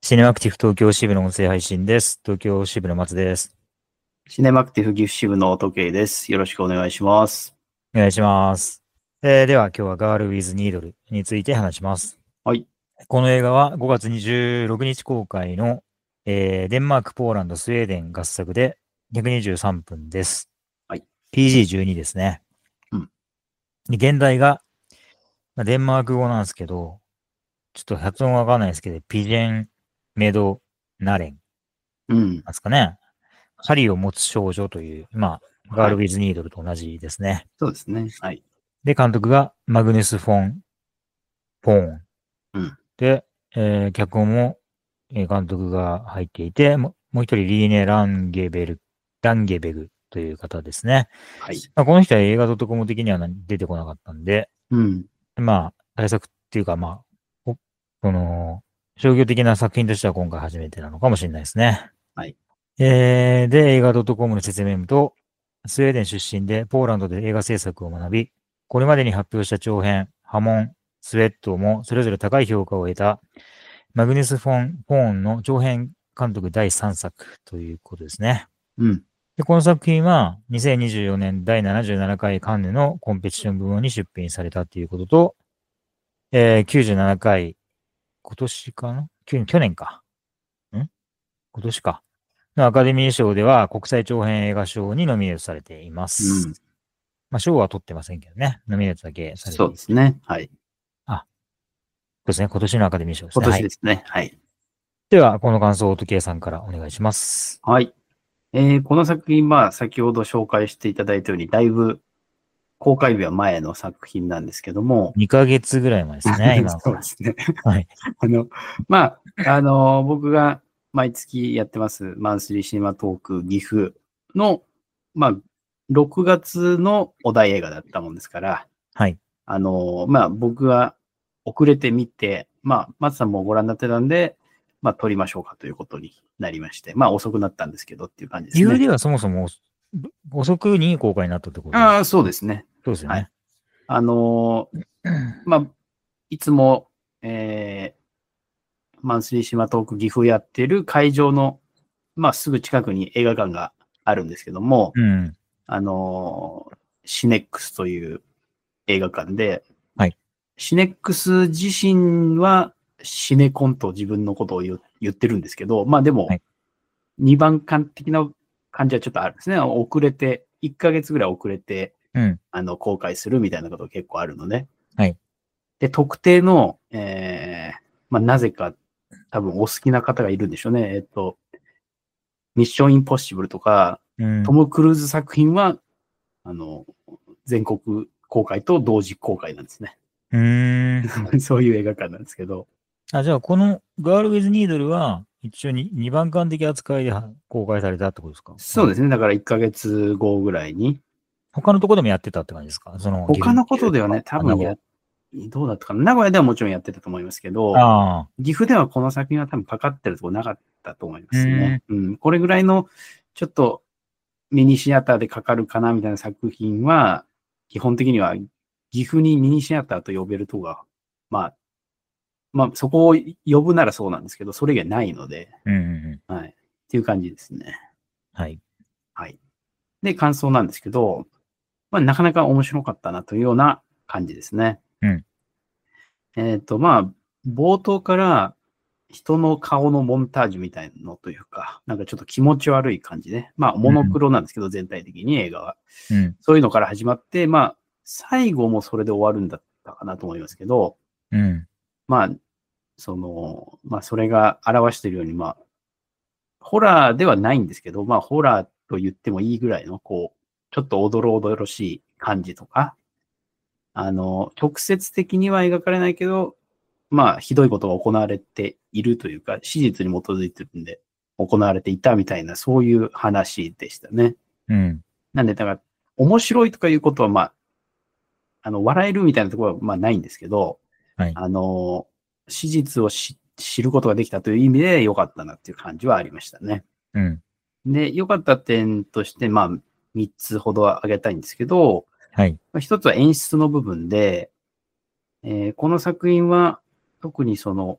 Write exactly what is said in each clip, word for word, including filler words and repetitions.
シネマクティブ東京支部の音声配信です。東京支部の松です。 シネマクティブ岐阜支部の時計です。よろしくお願いします。 お願いします。えーでは今日はガール・ウィズ・ニードルについて話します。 はい。 この映画はごがつにじゅうろくにち公開の、えーデンマーク、ポーランド、スウェーデン合作でひゃくにじゅうさんぷんです。 はい。 ピージーじゅうに ですね。 うん。 で現代が、まあ、デンマーク語なんですけど、ちょっと発音わかんないですけど、ピジェン・メド・ナレン。 うん。 なんですかね。針を持つ少女という、まあ、ガール・ウィズ・ニードルと同じですね。 そうですね。はい。 で、監督がマグネス・フォン・ポーン。 うん。 で、えー脚本も、えー監督が入っていて、ももう一人、リーネ・ランゲベル、ランゲベグという方ですね。 はい。 まあ、この人は映画 .com 的には出てこなかったんで、 うん。 まあ、大作っていうか、まあ、おこの、商業的な作品としては今回初めてなのかもしれないですね。 はい。 えー、で、映画 .com の説明文と、スウェーデン出身でポーランドで映画制作を学び、これまでに発表した長編、波紋、スウェットもそれぞれ高い評価を得た、マグネス・フォン・ポーンの長編監督だいさんさくということですね。 うん。 で、この作品はにせんにじゅうよねんだいななじゅうななかいカンヌのコンペティション部門に出品されたということと、えー、きゅうじゅうななかい、今年かな去去年か。ん今年か。のアカデミー賞では国際長編映画賞にノミネートされていまうす。 ん。 まあ、賞は取ってませんけどね。ノミネートだけされてそういる。 ですね。はい。 あ、そうですね。今年のアカデミー賞です今ね。はい。 年ですね。はい。 では、この感想を時計さんからお願いします。 はい。えー、この作品、まあ、先ほど紹介していただいたように、だいぶ公開日は前の作品なんですけども、 にかげつぐらい前ですね、今のは。 そうですね。 はい。 あの、まあ、あの、僕が毎月やってますマンスリーシネマトーク岐阜の、まあ、ろくがつのお題映画だったもんですから、 はい。 あの、まあ、僕が遅れて見て、まあ、松さんもご覧になってたんで、まあ、撮りましょうかということになりまして、まあ、遅くなったんですけどっていう感じですね。 岐阜ではそもそも遅くに公開になったってことですか？ ああ、そうですね。はい。 そうですよね。 あの、まあ、いつも、えー、マンスリーシネマトーク岐阜やってる会場の、まあ、すぐ近くに映画館があるんですけども、 うん。 あの、シネックスという映画館で、 はい。 シネックス自身はシネコンと自分のことを言言ってるんですけど、まあでも、 はいにばん館的な感じはちょっとあるんですね。遅れて、いっかげつぐらい遅れて、 うん。 あの、公開するみたいなことが結構あるので、 はい。 で、特定の、えー、まあなぜか多分お好きな方がいるんでしょうね。えっと、ミッションインポッシブルとか、 うん。 トム・クルーズ作品は、あの、全国公開と同時公開なんですね。 うーん。 そういう映画館なんですけど。 あ、じゃあ、このガール・ウィズ・ニードルは、一応ににばん館的扱いで公開されたってことですか？ そうですね。だからいっかげつごぐらいに。 他のところでもやってたって感じですか？その、 他のことではね、 岐阜とか多分や、どうだったかな。名古屋ではもちろんやってたと思いますけど、 ああ。 岐阜ではこの作品は多分かかってるとこなかったと思いまうすね。 ーん。 うん。これぐらいの、ちょっとミニシアターでかかるかなみたいな作品は、基本的には岐阜にミニシアターと呼べるとこが、まあ、まあ、そこを呼ぶならそうなんですけど、それ以外ないので、 うんうんうん。 はい。っていう感じですね。 はい。 はい。で、感想なんですけど、まあ、なかなか面白かったなというような感じですね。 うん。 えっと、まあ、冒頭から人の顔のモンタージュみたいなのというか、なんかちょっと気持ち悪い感じね。まあ、モノクロなんですけど、全体的に映画は。 うん。 そういうのから始まって、まあ、最後もそれで終わるんだったかなと思いますけど、 うん。 まあ、その、まあ、それが表しているように、まあ、ホラーではないんですけど、まあ、ホラーと言ってもいいぐらいの、こう、ちょっとおどろおどろしい感じとか、あの、直接的には描かれないけど、まあ、ひどいことが行われているというか、史実に基づいてるんで、行われていたみたいな、そういう話でしたね。 うん。 なんで、だから、面白いとかいうことは、まあ、あの、笑えるみたいなところは、まあ、ないんですけど、 はい。 あの、史実を知知ることができたという意味で良かったなっていう感じはありましたね。 うん。 で、良かった点として、まあ、みっつほど挙げたいんですけど、 はい。 ひとつは演出の部分で、えーこの作品は特にその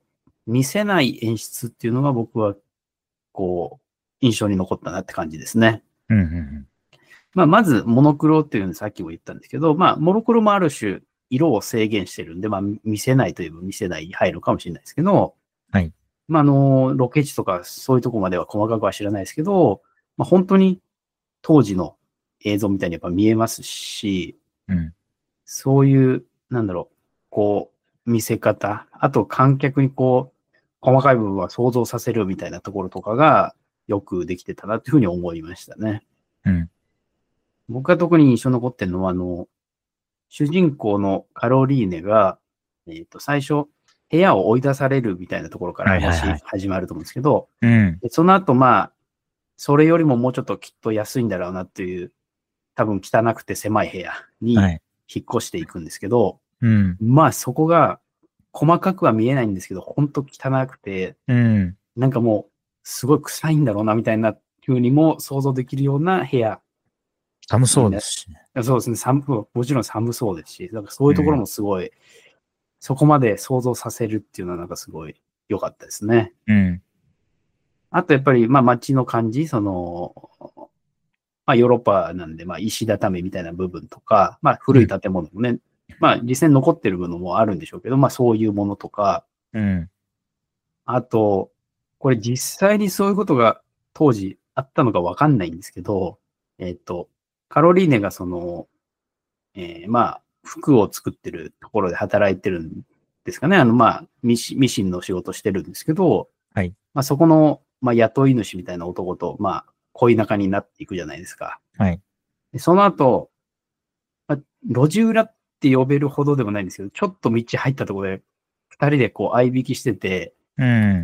見せない演出っていうのが僕は、こう、印象に残ったなって感じですね。 うんうんうんまあ、まず、モノクロっていうのさっきも言ったんですけど、まあ、モノクロもある種、色を制限してるんで、まあ、見せないといえば見せないに入るかもしれないですけど、 はい。 まあ、あの、ロケ地とかそういうとこまでは細かくは知らないですけど、まあ、本当に当時の映像みたいにやっぱ見えますし、 うん。 そういう、なんだろう、こう、見せ方、あと観客にこう、細かい部分は想像させるみたいなところとかがよくできてたなっていうふうに思いましたね。 うん。 僕が特に印象に残ってるのは、あの、主人公のカロリーネが、えっと、最初、部屋を追い出されるみたいなところから話、 はいはいはい。 始まると思うんですけど、 うん。 でその後、まあ、それよりももうちょっときっと安いんだろうなっていう、多分汚くて狭い部屋にはい。 引っ越していくんですけど、 うん。 まあそこが細かくは見えないんですけど、ほんと汚くて、 うん。 なんかもうすごい臭いんだろうなみたいな風にも想像できるような部屋寒そうでにな、 すしね。 そうですね、寒、もちろん寒そうですし、なんかそういうところうん。 もすごい、そこまで想像させるっていうのはなんかすごい良かったですね。 うん。 あとやっぱり、まあ街の感じ、その、まあヨーロッパなんで、まあ石畳みたいな部分とか、まあ古いうん。 建物もね、まあ実際に残ってるものもあるんでしょうけど、まあそういうものとか、 うん。 あと、これ実際にそういうことが当時あったのかわかんないんですけど、えっと、カロリーネがその、えーまあ、服を作ってるところで働いてるんですかね。あの、まあ、ミシミシンの仕事してるんですけど、 はい。 まあそこの、まあ雇い主みたいな男と、まあ、恋仲になっていくじゃないですか。 はい。 でその後、まあ、路地裏って呼べるほどでもないんですけど、ちょっと道入ったところで、二人でこう、相引きしてて、 うん。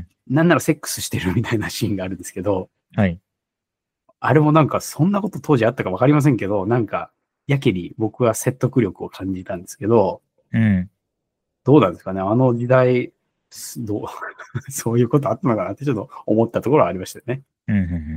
なんならセックスしてるみたいなシーンがあるんですけど、 はい。 あれもなんかそんなこと当時あったかわかりませんけど、なんか、やけに僕は説得力を感じたんですけど、 うん。 どうなんですかねあの時代、どう、そういうことあったのかなってちょっと思ったところはありましたよね。 うん。うん。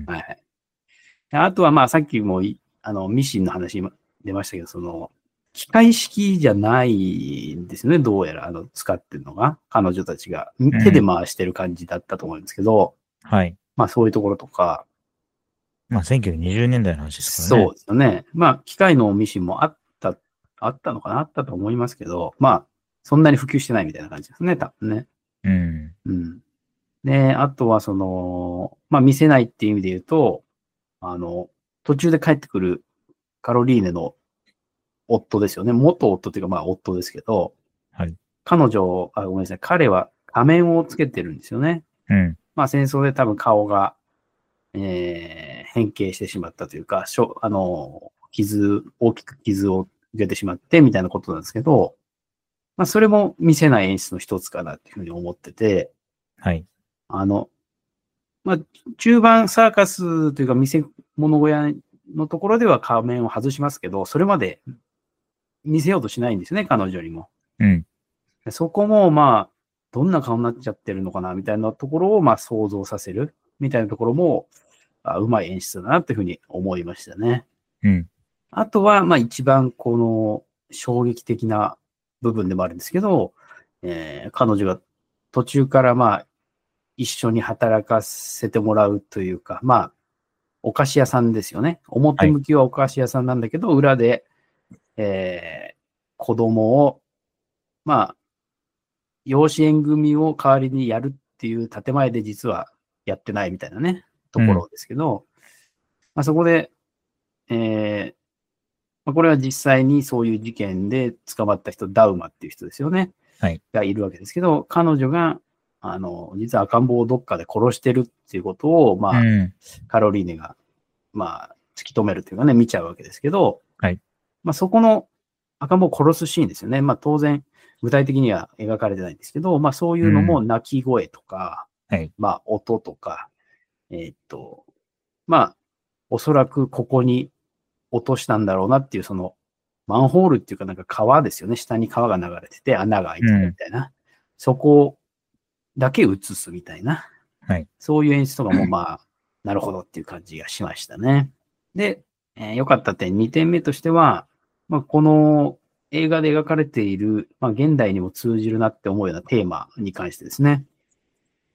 はいはい。あとはまあさっきもいあのミシンの話出ましたけど、その、機械式じゃないんですよね、どうやらあの使ってるのが、彼女たちが手でうん。 回してる感じだったと思うんですけど、 はい。 まあそういうところとか、 まあ、せんきゅうひゃくにじゅうねんだいの話ですからね。 そうですよね。まあ、機械のミシンもあった、あったのかなあったと思いますけど、まあ、そんなに普及してないみたいな感じですね、多分ね。 うん。 うん。で、あとはその、まあ、見せないっていう意味で言うと、あの、途中で帰ってくるカロリーネの夫ですよね。元夫っていうか、まあ、夫ですけど、 はい。 彼女、あ、ごめんなさい、彼は仮面をつけてるんですよね。 うん。 まあ、戦争で多分顔が、えー変形してしまったというか、しょあの、傷、大きく傷を受けてしまってみたいなことなんですけど、まあ、それも見せない演出の一つかなっていうふうに思ってて、 はい。 あの、まあ、中盤サーカスというか見せ物小屋のところでは仮面を外しますけど、それまで見せようとしないんですね、彼女にも。 うん。 そこも、まあ、どんな顔になっちゃってるのかな、みたいなところを、まあ、想像させる、みたいなところも、あうまい演出だな、っていうふうに思いましたね。 うん。 あとは、まあ、一番、この、衝撃的な部分でもあるんですけど、えー彼女が途中から、まあ、一緒に働かせてもらうというか、まあ、お菓子屋さんですよね。表はい。 向きはお菓子屋さんなんだけど、裏で、えー子供を、まあ、養子縁組を代わりにやるっていう建前で実はやってないみたいなね、とうん。 ころですけど、まあ、そこで、えーまあ、これは実際にそういう事件で捕まった人、ダウマっていう人ですよね、 はい。 がいるわけですけど、彼女が、あの、実は赤ん坊をどっかで殺してるっていうことを、まあ、 うん。 カロリーネが、まあ、突き止めるというかね、見ちゃうわけですけど、 はい。 まあ、そこの赤ん坊を殺すシーンですよね。まあ、当然、具体的には描かれてないんですけど、まあ、そういうのもうん。 泣き声とか、 はい。 まあ、音とか、えーっと、まあ、おそらくここに落としたんだろうなっていう、その、マンホールっていうかなんか川ですよね。下に川が流れてて穴が開いてるみうん。 たいな。そこだけ映すみたいな。 はい。 そういう演出とかもまあ、なるほどっていう感じがしましたね。で、えー良かった点、にてんめとしては、まあ、この映画で描かれている、まあ、現代にも通じるなって思うようなテーマに関してですね。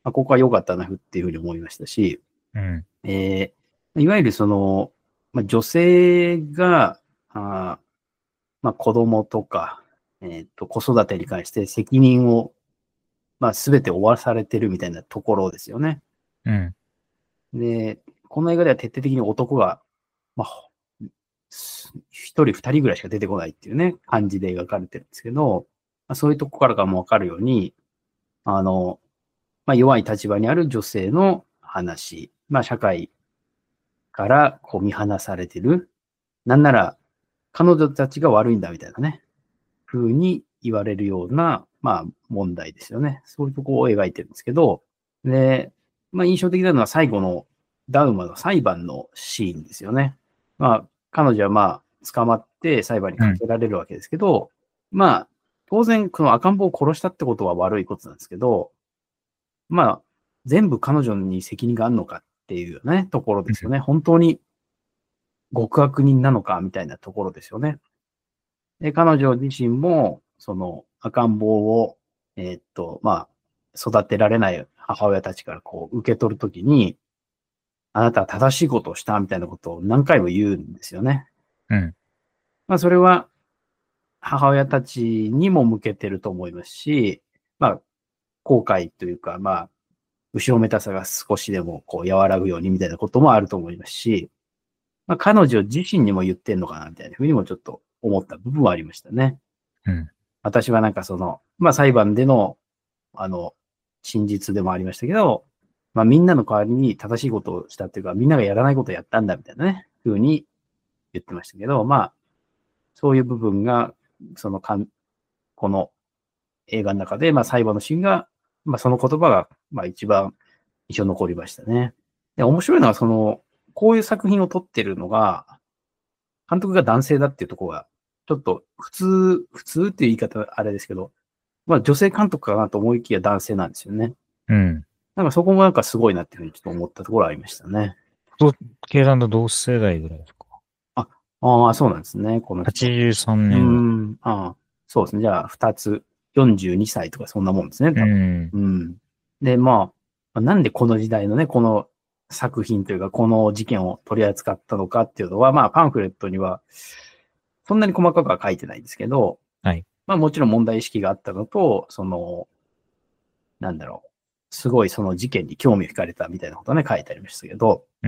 まあ、ここは良かったなっていうふうに思いましたし、 うん。 えー、いわゆるその、まあ、女性が、あまあ、子供とか、えっと、子育てに関して責任を、まあ、すべて負わされてるみたいなところですよね。 うん。 で、この映画では徹底的に男が、まあ、一人二人ぐらいしか出てこないっていうね、感じで描かれてるんですけど、まあ、そういうとこからかもわかるように、あの、まあ、弱い立場にある女性の話、まあ、社会からこう見放されてる。なんなら、彼女たちが悪いんだみたいなね、風に言われるような、まあ、問題ですよね。そういうところを描いてるんですけど、で、まあ、印象的なのは最後のダウマの裁判のシーンですよね。まあ、彼女はまあ、捕まって裁判にかけられるわけですけど、うん、まあ、当然、この赤ん坊を殺したってことは悪いことなんですけど、まあ、全部彼女に責任があるのかっていうね、ところですよね。本当に極悪人なのかみたいなところですよね。で、彼女自身も、その赤ん坊を、えー、っと、まあ、育てられない母親たちからこう受け取るときに、あなたは正しいことをしたみたいなことを何回も言うんですよね。 うん。 まあ、それは母親たちにも向けてると思いますし、まあ、後悔というか、まあ、後ろめたさが少しでもこう和らぐようにみたいなこともあると思いますし、まあ、彼女自身にも言ってんのかなみたいなふうにもちょっと思った部分はありましたね。 うん。 私はなんかその、まあ裁判での、あの、真実でもありましたけど、まあみんなの代わりに正しいことをしたっていうか、みんながやらないことをやったんだみたいなね、ふうに言ってましたけど、まあ、そういう部分が、そのかん、この映画の中で、まあ裁判のシーンが、まあその言葉が、まあ一番印象に残りましたね。で、面白いのはその、こういう作品を撮ってるのが、監督が男性だっていうところが、ちょっと普通、普通っていう言い方あれですけど、まあ女性監督かなと思いきや男性なんですよね。 うん。 なんかそこもなんかすごいなっていうふうにちょっと思ったところありましたね。 と、ケイさんと同世代ぐらいですか？ あ、ああ、そうなんですね、この人。 はちじゅうさんうー年ぐらい。 ん、ああ、そうですね。じゃあ二つ、よんじゅうにさいとかそんなもんですね、 う多分。 ん。 うん。で、まあ、なんでこの時代のね、この作品というか、この事件を取り扱ったのかっていうのは、まあ、パンフレットには、そんなに細かくは書いてないんですけど、 はい。 まあもちろん問題意識があったのと、その、なんだろう。すごいその事件に興味を惹かれたみたいなことはね、書いてありましたけど、 うん。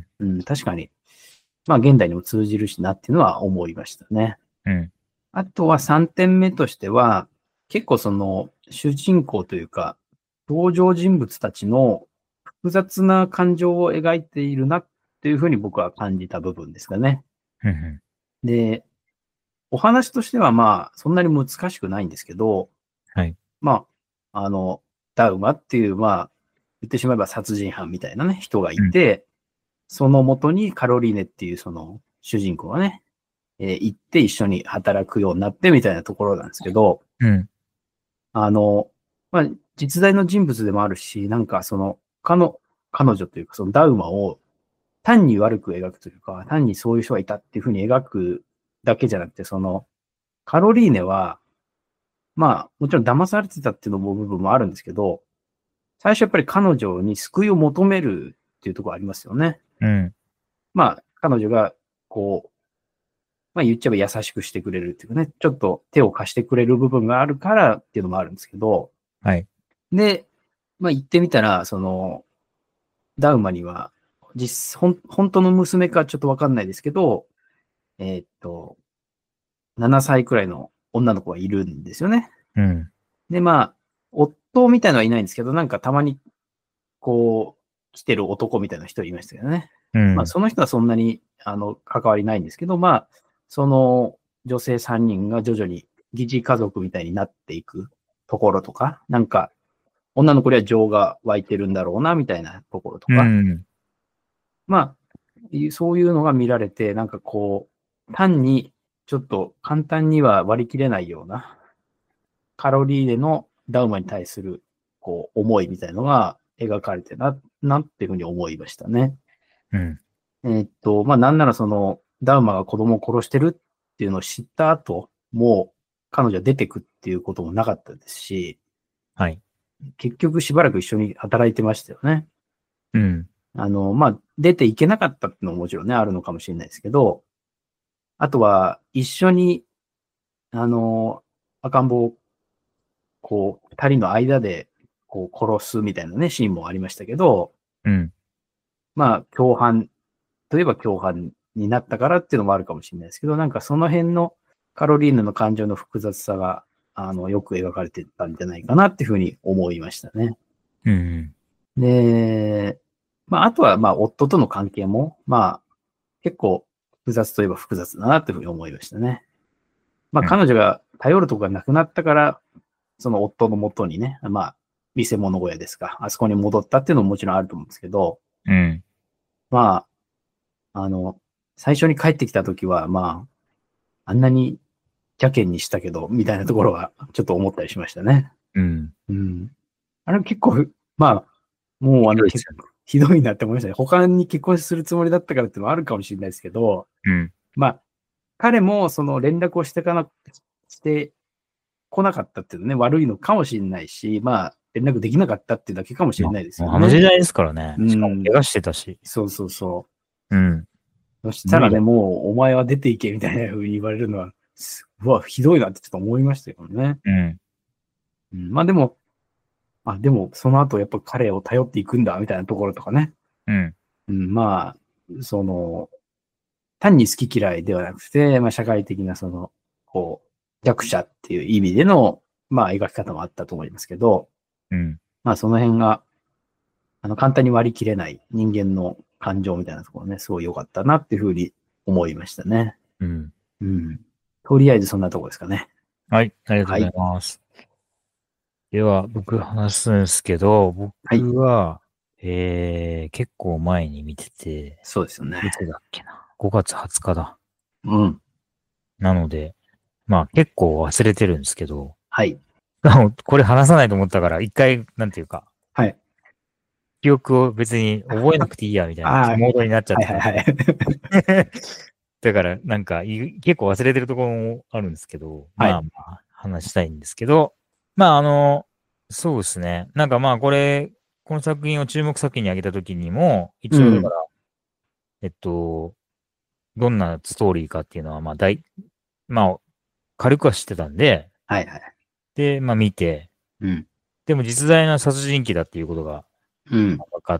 うん、確かに、まあ現代にも通じるしなっていうのは思いましたね。 うん。 あとはさんてんめとしては、結構その主人公というか、登場人物たちの複雑な感情を描いているなっていうふうに僕は感じた部分ですかね。 うん。 で、お話としてはまあ、そんなに難しくないんですけど、 はい。 まあ、あの、ダウマっていう、まあ、言ってしまえば殺人犯みたいなね、人がいうん。 て、その元にカロリーネっていうその主人公がね、えー行って一緒に働くようになってみたいなところなんですけど、 うん。 あの、まあ、実在の人物でもあるし、なんかその、彼の、彼女というかそのダウマを単に悪く描くというか、単にそういう人がいたっていうふうに描くだけじゃなくて、その、カロリーネは、まあ、もちろん騙されてたっていうのも部分もあるんですけど、最初やっぱり彼女に救いを求めるっていうところありますよね。 うん。 まあ、彼女が、こう、まあ言っちゃえば優しくしてくれるっていうかね、ちょっと手を貸してくれる部分があるからっていうのもあるんですけど、 はい。 で、まあ言ってみたら、その、ダウマには、実、ほん、本当の娘かちょっとわかんないですけど、えーっと、ななさいくらいの女の子がいるんですよね。 うん。 で、まあ、夫みたいのはいないんですけど、なんかたまに、こう、来てる男みたいな人いましたけどね。まあ、 うん。 その人はそんなに、あの、関わりないんですけど、まあ、その女性さんにんが徐々に疑似家族みたいになっていくところとか、なんか、女の子には情が湧いてるんだろうな、みたいなところとうか、 ん。 まあ、そういうのが見られて、なんかこう、単に、ちょっと簡単には割り切れないような、カロリーネのダウマに対する、こう、思いみたいのが描かれてな、なっていうふうに思いましたね。 うん。 えーっと、まあ、なんならその、ダウマが子供を殺してるっていうのを知った後、もう彼女は出てくっていうこともなかったですし、 はい。 結局しばらく一緒に働いてましたよね。 うん。 あの、まあ、出ていけなかったっていうのももちろんね、あるのかもしれないですけど、あとは、一緒に、あの、赤ん坊を、こう、二人の間で、こう、殺すみたいなね、シーンもありましたけど、 うん。 まあ、共犯といえば共犯になったからっていうのもあるかもしれないですけど、なんかその辺のカロリーヌの感情の複雑さが、あの、よく描かれてたんじゃないかなっていうふうに思いましたね。 うん。 で、まあ、あとは、まあ、夫との関係も、まあ、結構複雑といえば複雑だなというふうに思いましたね。まあ、 うん彼女が頼るとこがなくなったから、その夫の元にね、まあ、見せ物小屋ですか、あそこに戻ったっていうのももちろんあると思うんですけど、 うん。 まあ、あの、最初に帰ってきたときは、まあ、あんなに邪険にしたけど、みたいなところはちょっと思ったりしましたね。 うん。 うん。あれ結構、まあ、もうあの、結ひどいですよね。 ひどいなって思いましたね。他に結婚するつもりだったからっていうのはあるかもしれないですけど、 うん。 まあ、彼もその連絡をしてかな、してこなかったっていうのね、悪いのかもしれないし、まあ、連絡できなかったっていうだけかもしれまあ、 ないですもうよね。 あの時代ですからね。 うしかも怪ん。 我してたし。 そうそうそう。 うん。 そした無理だ。 らね、もうお前は出ていけみたいな風に言われるのは、すうわ、ひどいなってちょっと思いましたけどね。 うん。 うん、まあでも、あ、でもその後やっぱ彼を頼っていくんだみたいなところとかね。 うん。 うん、まあ、その、単に好き嫌いではなくて、まあ社会的なその、こう、弱者っていう意味での、まあ描き方もあったと思いますけど、 うん。 まあその辺が、あの、簡単に割り切れない人間の感情みたいなところね、すごい良かったなっていうふうに思いましたね。 うん。 うん。とりあえずそんなところですかね。 はい。ありがとうございはい。 ます。では、僕話すんですけど、 はい。 僕は、えー、結構前に見てて、 そうですよね。 いつだっけな。ごがつはつかだ。 うん。 なので、まあ結構忘れてるんですけど、 はい。 これ話さないと思ったから、一回、なんていうか、 はい。 記憶を別に覚えなくていいや、みたいなああ、 モードになっちゃってたんで。 はいはいはい。 だから、なんかい、結構忘れてるところもあるんですけど、 はい。 まあまあ、話したいんですけど、まああの、そうですね。なんかまあこれ、この作品を注目作品に挙げたときにも、 うん。 一応だから、えっと、どんなストーリーかっていうのは、まあ大、まあ、軽くは知ってたんで、 はいはい。 で、まあ見て、 うん。 でも実在の殺人鬼だっていうことがうん。 分かって、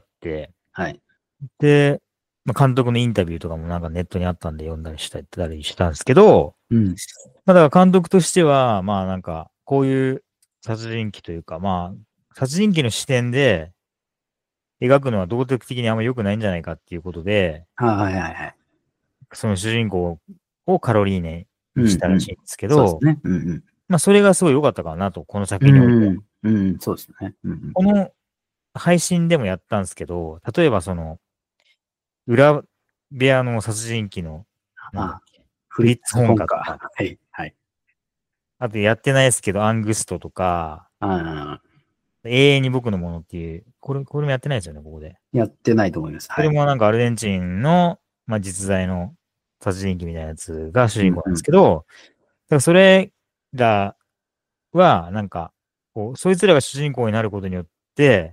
はい。 で、まあ、監督のインタビューとかもなんかネットにあったんで読んだりしたたりしたんですけど、 うん。 まあだから監督としては、まあなんか、こういう殺人鬼というか、まあ、殺人鬼の視点で描くのは道徳的にあんま良くないんじゃないかっていうことで、 はいはいはい。 その主人公をカロリーネにしうんうん。 たらしいんですけど、 そうですね。うんまあそれがすごい良かったかなと、この作うん。 品においては。 うん。うん。そうですね。うんうん。 この配信でもやったんですけど、例えばその、裏部屋の殺人鬼の、なんだっあ、 け、 フリッフリッツ・ホーンツコンか。 カとか、 はい。はい。 あとやってないですけど、アングストとか、 ああ、 永遠に僕のものっていう、これ、これもやってないですよね、ここで。 やってないと思います。 これはい。 もなんかアルゼンチンの、まあ、実在の殺人鬼みたいなやつが主人公なんですうんうん。 けど、だからそれらは、なんか、こう、そいつらが主人公になることによって、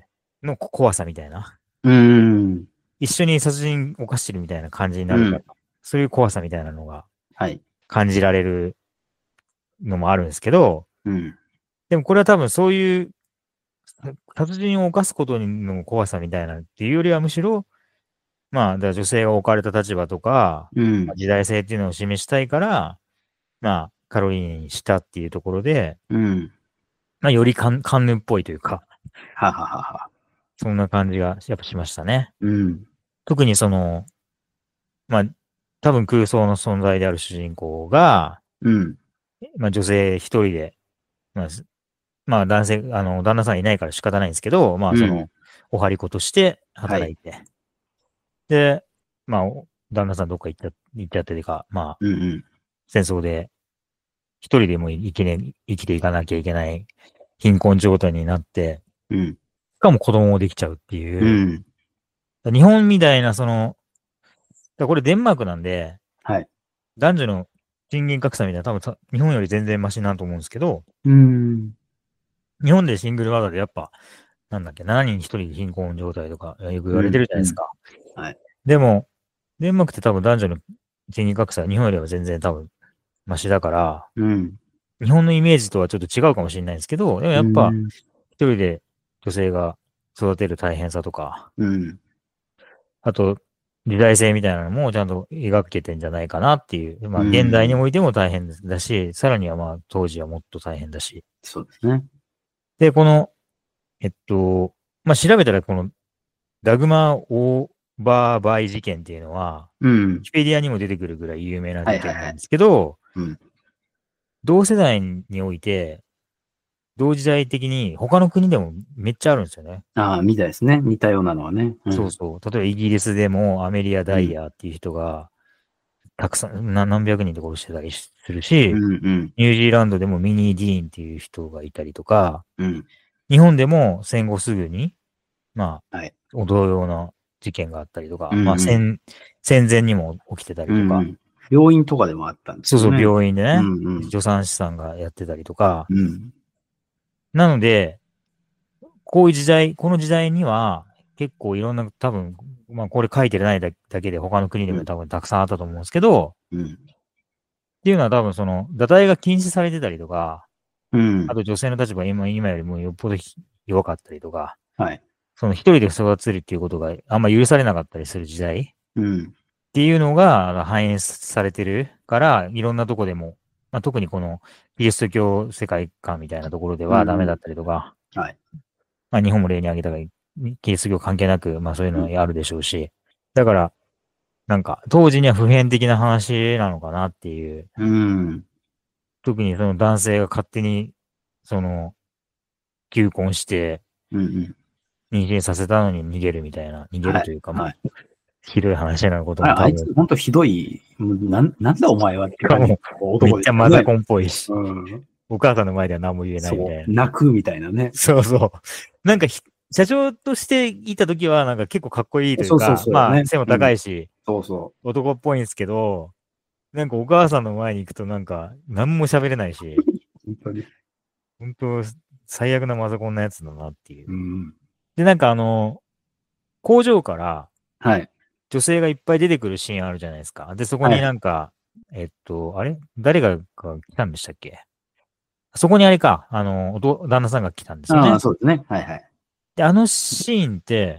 の怖さみたいな。 うーん。 一緒に殺人を犯してるみたいな感じになるから、 うん。 そういう怖さみたいなのがはい。 感じられるのもあるんですけど、 うん。 でもこれは多分そういう殺人を犯すことの怖さみたいなっていうよりはむしろ、まあ、だから女性が置かれた立場とか、 うん。 まあ時代性っていうのを示したいから、まあ、カロリーにしたっていうところで、 うん。 まあ、よりカンカンヌっぽいというか、 はははは。 そんな感じがやっぱしましたね。 うん。 特にその、まあ、多分空想の存在である主人公が、 うん。 まあ女性一人で、まあ、すまあ男性、あの、旦那さんいないから仕方ないんですけど、まあその、 うん。 お張り子としてはい。 働いて、で、まあ、お旦那さんどっか行っちゃ、行っちゃっててか、まあ、 うんうん。 戦争で一人でも生きね、生きていかなきゃいけない貧困状態になって、 うん。 しかも子供もできちゃうっていう、 うん。 日本みたいなその、だこれデンマークなんで、 はい。 男女の賃金格差みたいな多分た日本より全然マシなんと思うんですけど、 うーん。 日本でシングルマザーでやっぱ、なんだっけ、しちにんひとりで貧困状態とかよく言われてるじゃないですか。 うん、はい。 でも、デンマークって多分男女の賃金格差は日本よりは全然多分マシだから、 うん。 日本のイメージとはちょっと違うかもしれないんですけど、でもやっぱ、一人で女性が育てる大変さとか、 うん。 あと、時代性みたいなのもちゃんと描けてんじゃないかなっていう。まあ、現代においても大変だし、さらにはまあ、当時はもっと大変だし。 そうですね。 で、この、えっと、まあ、調べたらこの、ダグマー・オーバーバイ事件っていうのは、 うん。 ウィキペディアにも出てくるぐらい有名な事件なんですけど、同世代において、同時代的に他の国でもめっちゃあるんですよね。 ああ、みたいですね。似たようなのはね。 うん、そうそう。例えばイギリスでもアメリア・ダイヤーっていう人が、たくさん、何百人と殺してたりするし、 うんうん、 ニュージーランドでもミニー・ディーンっていう人がいたりとか、 うん、 日本でも戦後すぐに、まあ、 はい、 同様な事件があったりとか、 うんうん、 まあ戦、戦前にも起きてたりとか、 うんうん、病院とかでもあったんですよね。 そうそう、病院でね、 うんうん、 助産師さんがやってたりとか、 うん、 なので、こういう時代、この時代には、結構いろんな、多分、まあこれ書いてないだけで他の国でも多分たくさんあったと思うんですけど、 うん、 っていうのは多分その、堕胎が禁止されてたりとか、 うん、 あと女性の立場が今、今よりもよっぽど弱かったりとか、 はい、 その一人で育つるっていうことがあんま許されなかったりする時代っうん、 ていうのが反映されてるから、いろんなとこでも、まあ、特にこのキリスト教世界観みたいなところではダメだったりとか、 はい、 まあ日本も例に挙げたが、キリスト教関係なく、まあそういうのはあるでしょうし、だから、なんか当時には普遍的な話なのかなっていう、 うん、 特にその男性が勝手に、その、求婚して、 うん、うん、 妊娠させたのに逃げるみたいな、逃げはい、 るというか、まあ、 はい。 ひどい話なことあれ、あいも多分、 つ、ほんとひどい、もうなん、なんだお前はってしかも、 感じのめっ男でしたね。 ちゃマザコンっぽいし、 うん、 お母さんの前では何も言えないみたそう、 いな。 泣くみたいなね。 そうそう。なんかひ、社長としていたときは、なんか結構かっこいいというそうそうか、 そうね。 まあ、背もうん、 高いし、 そうそ男っぽいんですけど、なんかお母さんの前に行くとなんか、何も喋れないし、 う。本当に。 本当最悪なマザコンなやつだなっていう。 うん、 で、なんかあの、工場からはい、 女性がいっぱい出てくるシーンあるじゃないですか。で、そこにはい。 なんか、えっと、あれ誰がが来たんでしたっけ？そこにあれか、あの、おと旦那さんが来たんですよああ、 ね。 そうですね。はいはい。 で、あのシーンって、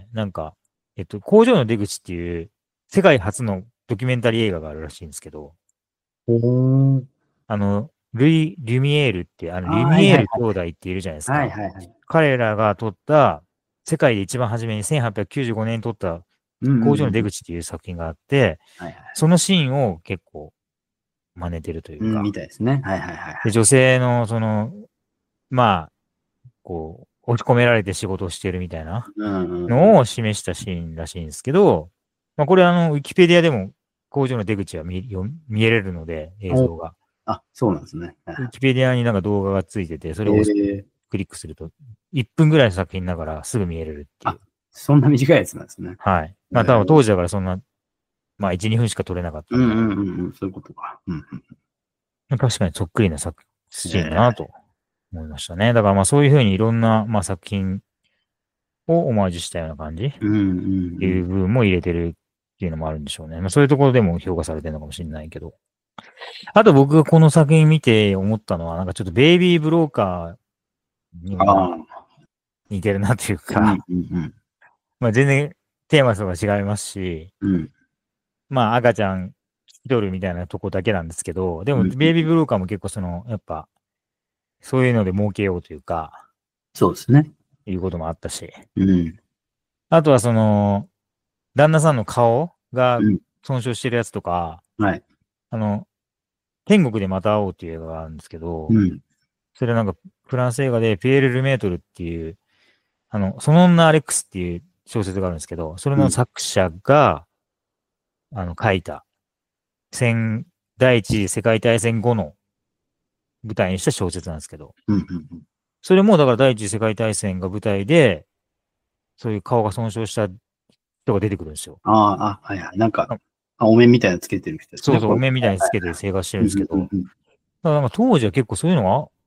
なんか、えっと、工場の出口っていう世界初のドキュメンタリー映画があるらしいんですけど、 おー。 あの、ルイ・リュミエールって、あの、 ああ、 リュミエールはいはいはい。 兄弟っているじゃないですはいか。 はいはい。 彼らが撮った、世界で一番初めにせんはっぴゃくきゅうじゅうごねんに撮ったうんうん工場の出うん。 口っていう作品があって、 はいはい。 そのシーンを結構真似てるといううん、みか、 たいですね。はいはいはいはで、 い。 女性の、その、まあ、こう、押し込められて仕事をしてるみたいなうんうんうん。 のを示したシーンらしいんですけど、まあ、これあの、ウィキペディアでも工場の出口は見よ見えれるので、映お、 像が。 あ、そうなんですね。はいはウィキペディアになんか動画がついてて、それい。 を押すえー、 クリックすると、いっぷんぐらいの作品ながらすぐ見えれるっていあ、 う。 そんな短いやつなんですね。 はい。 えー、 まあ多分当時だからそんな、まあいち、にふんしか撮れなかったうんんだろうんうんうん。そういうことか。うんう。確かにそっくりな作うん。 シーンだえなと思いましたね。だからまあそういうふうにいろんな、まあ、作品をオマージュしたような感じっー、うんうんていう部分も入れてるっていうのもあるんでしょうね。まあそういうところでも評価されてるのかもしれないけど。あと僕がこの作品見て思ったのは、なんかちょっとベイビーブローカーにうん。 もまあああ、 似てるなといううんか、 うんうん。 まあ全然テーマとか違いますし、 うん。 まあ赤ちゃん引き取るみたいなとこだけなんですけど、でもうんうん。 ベイビーブローカーも結構その、やっぱそういうので儲けようというか、 そうですね。 いうこともあったし、 うん。 あとはその、旦那さんの顔がうん。 損傷してるやつとか、 はい。 あの、天国でまた会おうっていう映画があるんですけど、 うん。 それなんかフランス映画でピエール・ルメートルっていう、あの、その女アレックスっていう小説があるんですけど、それうん。 の作者が、あの、書いた、戦、第一次世界大戦後の舞台にした小説なんですけど、 うんうんうん。 それもだから第一次世界大戦が舞台で、そういう顔が損傷した人が出てくるんですよ。 ああ、あ、はいはい。なんか、 ああ、お面みたいなのつけてる人ですね。 そうそう、 これ。 お面みたいにつけてはいはいはい。 生活してるうんんですけど、だかうんうんらなんか当時は結構そういうのが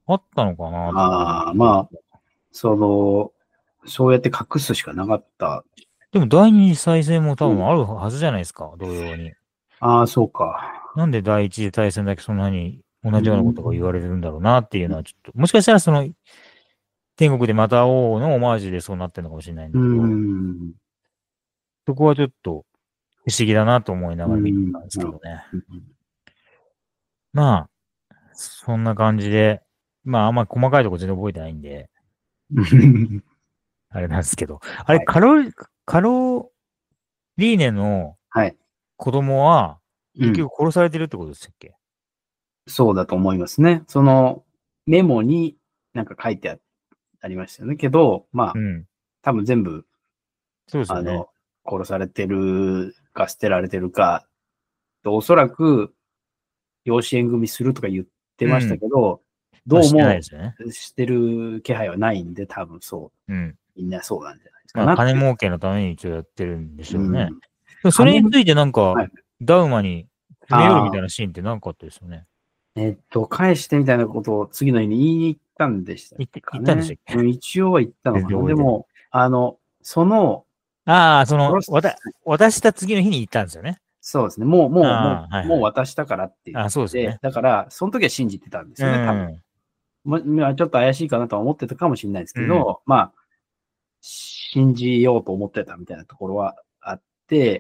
あったのかなとああ、まあ、その、そうやって隠すしかなかった。 でも第二次大戦も多うん、 分あるはずじゃないですか、同様に。 ああ、そうか。 なんで第一次大戦だけそんなに同うじようなことが言われん、 るんだろうなっていうのはちょっと、もしかしたらその天国でまた会おうのオマージュでそうなってるのかもしれないんうだけど、 ん、 そこはちょっと不思議だなと思いなうがら見てたんん、 ですけどね。 うん、 まあ、そんな感じで、まああんまり細かいとこ全然覚えてないんで、 うん。 あれなんですけど、あれはい。 カロリ、カロリーネのはい。 子供は結うん。 局殺されてるってことでしたっけ？ そうだと思いますね。そのメモになんか書いてあありましたよね。けど、まあ、 うん。 多分全部、 そうですよね。 あの、殺されてるか捨てられてるか、おそらく養子縁組するとか言ってましたうん。 けど、 まあしてないでどうもすよね。 してる気配はないんで、多分そうん。 う、みんなそうなんじゃないですかまあ金なっていう。 儲けのために一応やってるんでしょうね。 うん。 でもそれ金、 についてなんか、 はい。 ダウマに詰め寄るみああ、 たいなシーンってなかったですよね。 えっと、返してみたいなことを次の日に言いに行ったんでした言って、言ったんでしたかね。 っけ？ うん、一応は言ったの全かな。 然覚えてない。 でも、あの、その、 ああ、その、 殺す、 わた、渡した次の日に言ったんですよね。 そうですね。もう、もう、もああ、はう、もういはい。 渡したからって言っああ、そうですよて、 ね。 だから、その時は信じてたんですうよね、多分。 ん。 ま、まあ、ちょっと怪しいかなとは思ってたかもしれないですうん。 けど、まあ、信じようと思ってたみたいなところはあって、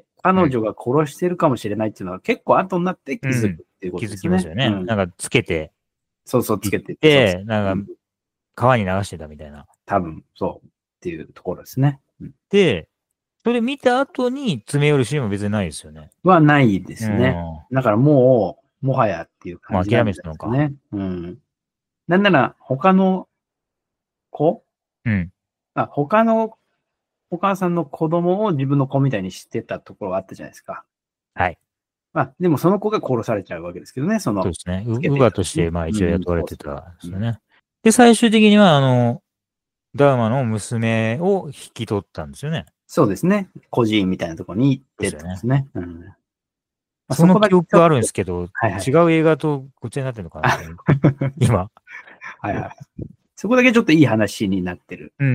うん。 彼女が殺してるかもしれないっていうのは結構後になって気づくうん。 っていうこ気づとですね。 きますよね。 うん。 なんかつけてそうそう、ついっけてって、そうそて、 う。うん、 なんか川に流してたみたいな。 多分、そうっていうところですね。うん、 で、それ見た後に詰め寄るシーンも別にないですよね。 はないでうすね。 ん。 だからもう、もはやっていうまあ諦感じなんじゃめてたのか。 ないですかね。うん。なんなら、他の子うん。 あ、他のお母さんの子供を自分の子みたいにしてたところがあったじゃないですか。 はい。 まあ、でもその子が殺されちゃうわけですけどね、その、 そうですね。う、 つけウていたですね。 ガとして、まあうんうん、 一応雇われそうそてたんでう。うん、 すよね。で、最終的には、あの、ダウマの娘を引き取ったんですよね。 そうですね。孤児院みたいなところに行ってっそうですよね。 てことですね。うん。まあ、 そのそこだ記憶あるんでけちょっと、 すけど、 はいはい。 違う映画とごっちゃになってるのかなと思って。今。 はいはい。そこだけちょっといい話になってる。 うん。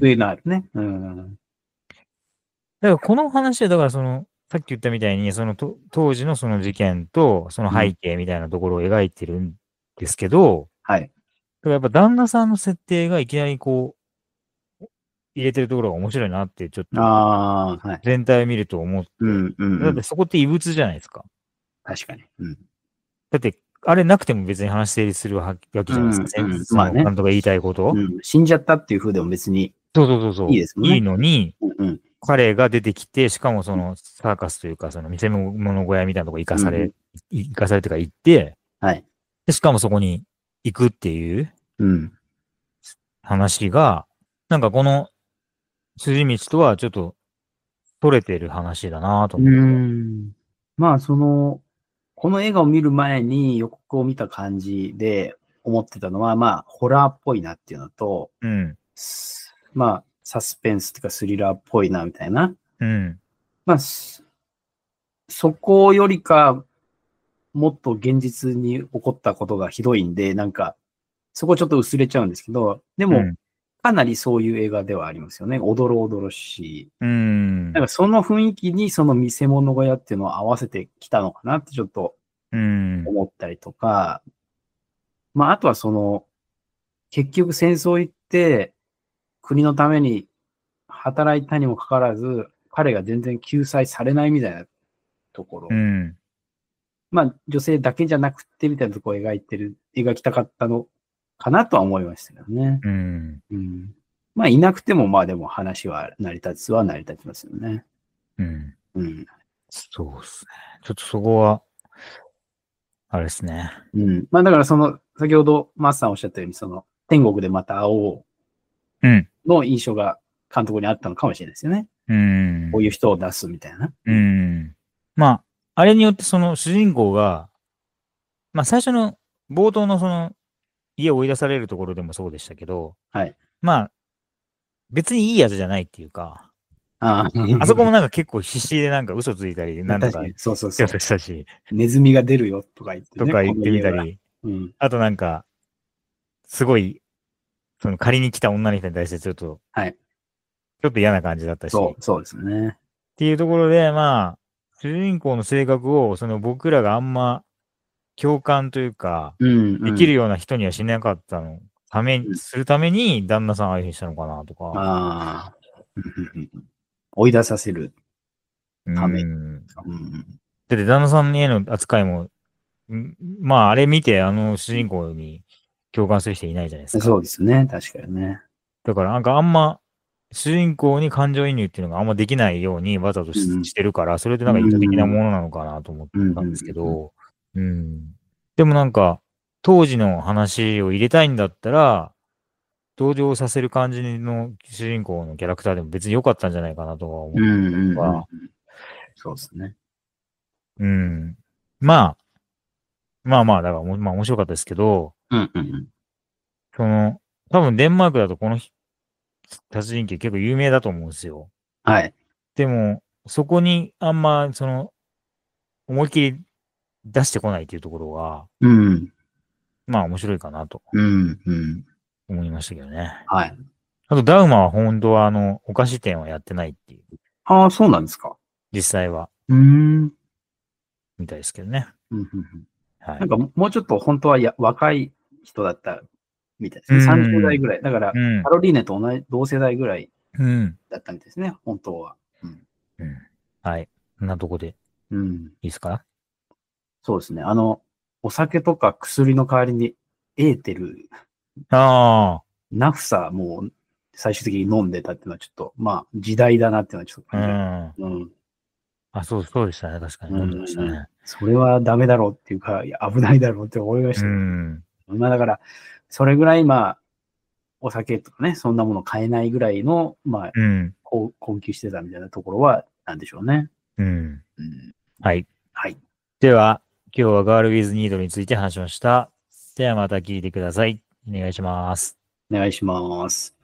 救いのあるね。うん。 だからこの話は、だからその、さっき言ったみたいに、そのと当時のその事件と、そのうん。 背景みたいなところを描いてるんですけど、 はい。 だからやっぱ旦那さんの設定がいきなりこう、入れてるところが面白いなって、ちょっとああ、はい。 全体を見ると思って。 うんうんうん。 だってそこって異物じゃないですか。 確かに。うん。 だって、あれなくても別に話成立するわけじゃないですか。 うんうん。 その、 まあね。 監督が言いたいことうん。死んじゃったっていう風でも別にそうそうそうそう。 いいですもんね。 いいのに、 うんうん。 彼が出てきて、しかもそのサーカスというか、その見せ物小屋みたいなとこ行かされ、 うんうん。 行かされてから行って、 はい。 で、しかもそこに行くっていううん。 話が、なんかこの筋道とはちょっと取れてる話だなとうー思って。 ん。まあ、その、この映画を見る前に予告を見た感じで思ってたのは、まあ、ホラーっぽいなっていうのと、 うん。 すまあ、サスペンスとかスリラーっぽいなみたいな。 うん。 まあ、そそこよりか、もっと現実に起こったことがひどいんで、なんか、そこちょっと薄れちゃうんですけど、でも、 うん。 かなりそういう映画ではありますよね。おどろおどろしい。 うん。 なんかその雰囲気にその見せ物小屋っていうのを合わせてきたのかなってちょっとうん。 思ったりとか、まああとはその、結局戦争行って国のために働いたにもかかわらず、彼が全然救済されないみたいなところ。 うん。 まあ女性だけじゃなくてみたいなところを描いてる、描きたかったのかなとは思いましたけどね。 うん。 うん。まあいなくてもまあでも話は成り立つは成り立ちますよね。 うん。 うん。 そうですね。ちょっとそこは、あれですね。 うん。まあだからその、先ほどマスさんおっしゃったように、その、天国でまた会おうん。 うの印象が監督にあったのかもしれないですよね。 うん。 こういう人を出すみたいな。 うん。まあ、あれによってその主人公が、まあ最初の冒頭のその家を追い出されるところでもそうでしたけど、 はい。 まあ別にいいやつじゃないっていうか、 ああ。 あそこもなんか結構必死でなんか嘘ついたり、なんとか確かに、そうそうしようそう。 としたし、 ネズミが出るよとか言ってね、 とか言ってこの家は。 みたり、 うん。 あとなんか、 すごい、その仮に来た女の人に対してちょっと、 はい。 ちょっと嫌な感じだったし、 そう、そうですね。 っていうところで、まあ、主人公の性格を、その僕らがあんま共感というか、 うん、うん。 できるような人にはしなかったの、ためうん、 するために、旦那さんああいうふうにしたのかなとか。 ああ。うん追い出させるうため。 ん。 うん、 だって旦那さんへの扱いも、んまあ、あれ見て、あの主人公に共感する人いないじゃないですそか。 うですね。確かにね。 だから、なんかあんま、主人公に感情移入っていうのがあんまできないようにわざとし、 うん、 してるから、それってうん、 なんか意図的なうん、 ものなのかなと思っうん、 たんですけうん。 ど、うん。でもなんか、当時の話を入れたいんだったら、登場させる感じの主人公のキャラクターでも別に良かったんじゃないかなとは思っうん、うん、うん。うんた。 そうですね。 うん。まあ、まあまあ、だからも、まあ面白かったですけど、 うん、うん、うん。 その、多分デンマークだとこのひ殺人鬼結構有名だと思うんですよ。 はい。 でも、そこにあんま、その、思いっきり出してこないっていうところが、 うん、 まあ面白いかなとうん、うん。 思いましたけどね。 はい。 あと、ダウマは本当はあの、お菓子店はやってないっていう、 ああ、そうなんですか。 実際は、 うーん。うん、 みたいですけどね。 うん、うん。 はい。 なんかもうちょっと本当はや若い人だったみたいですうね。さんじゅう代ん。 ぐらい。だから、 うん。 カロリーネと同じ同世代ぐらいうん。 だったみたいですね。本当は。うん。 うん。はい。こんなとこでうん、 いいですか？ そうですね。あの、お酒とか薬の代わりにエーテル、 あナフサもう最終的に飲んでたっていうのはちょっと、まあ時代だなっていうのはちょっとあ、 感じられうん。 る。うん。 あ、そう、そうでしたね。確かにうん飲んでましたうんうん。 ね。 それはダメだろうっていうか、いや危ないだろうって思いましうたよ。 ん。 まあだから、それぐらいまあ、お酒とかね、そんなもの買えないぐらいの、まあ、 うん。 こう困窮してたみたいなところは、なんでしょうね。 うん。 うん、 はい。 はい。 では、今日はガールウィズニードについて話しました。ではまた聞いてください。お願いします。 お願いします。